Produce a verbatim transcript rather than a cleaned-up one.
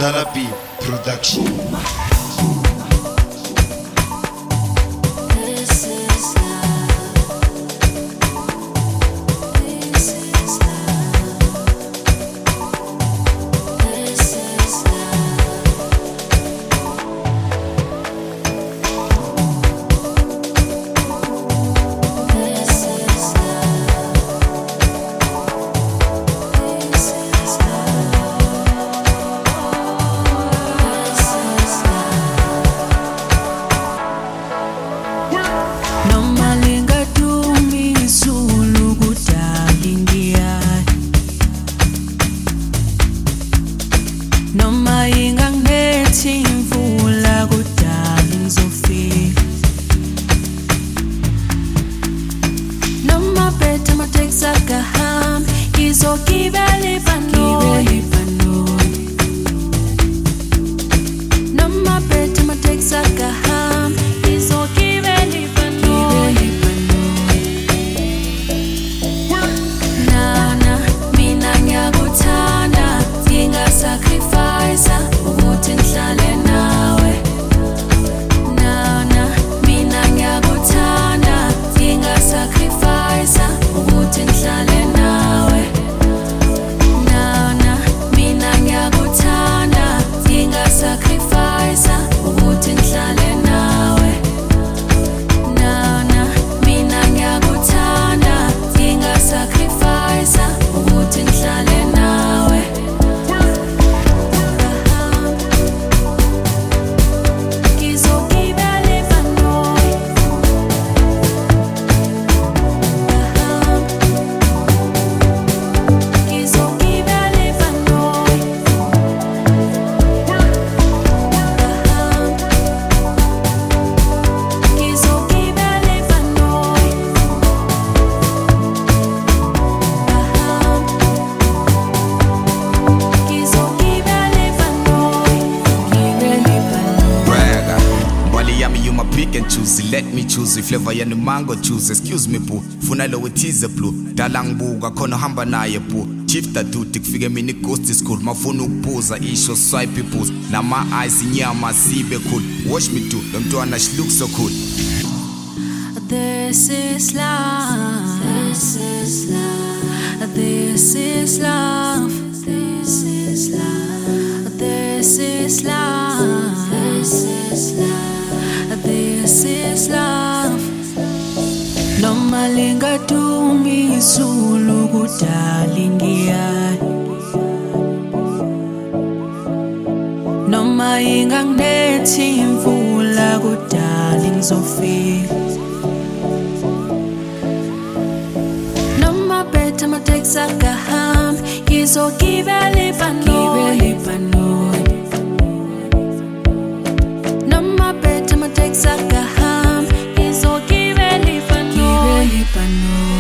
Therapy Production. Noma inganginethi imvula kudala ngizofika. Noma bethe amateksi akahambi ngizogibela ibhanoyi. Noma bethe amateksi akahambi ngizogibela ibhanoyi. Nana mina ngiyakuthanda ngingasacrifice ukuthi ngihlale nawe. Nana mina ngiyakuthanda ngingasacrifice ukuthi ngihlale nawe. Nana mina ngiyakuthanda ngingasacrifice ukuthi ngihlale nawe. Nana mina ngiyakuthanda ngingasacrifice ukuthi ngihlale nawe. Pick and choose, let me choose flavor ya mango choose. Excuse me boo, funa lo wetize blue. Dala ngibuka khona hamba naye boo. Chief tattoo tikufike mini ghost school. Mafuna ukubuza isho swipe booze. Na my eyes inyama sibe cool. Watch me too, lo mntwana she looks so cool. This is love. This is love. This is love. This is love. This is love. This is love. This is love. Noma lingadumi izulu kudala ngiyaya. Noma inganginethi imvula kudala ngizofika. Noma bethe amateksi akahambi ngizogibela ibhanoyi. Noma bethe amateksi akahambi ngizogibela ibhanoyi.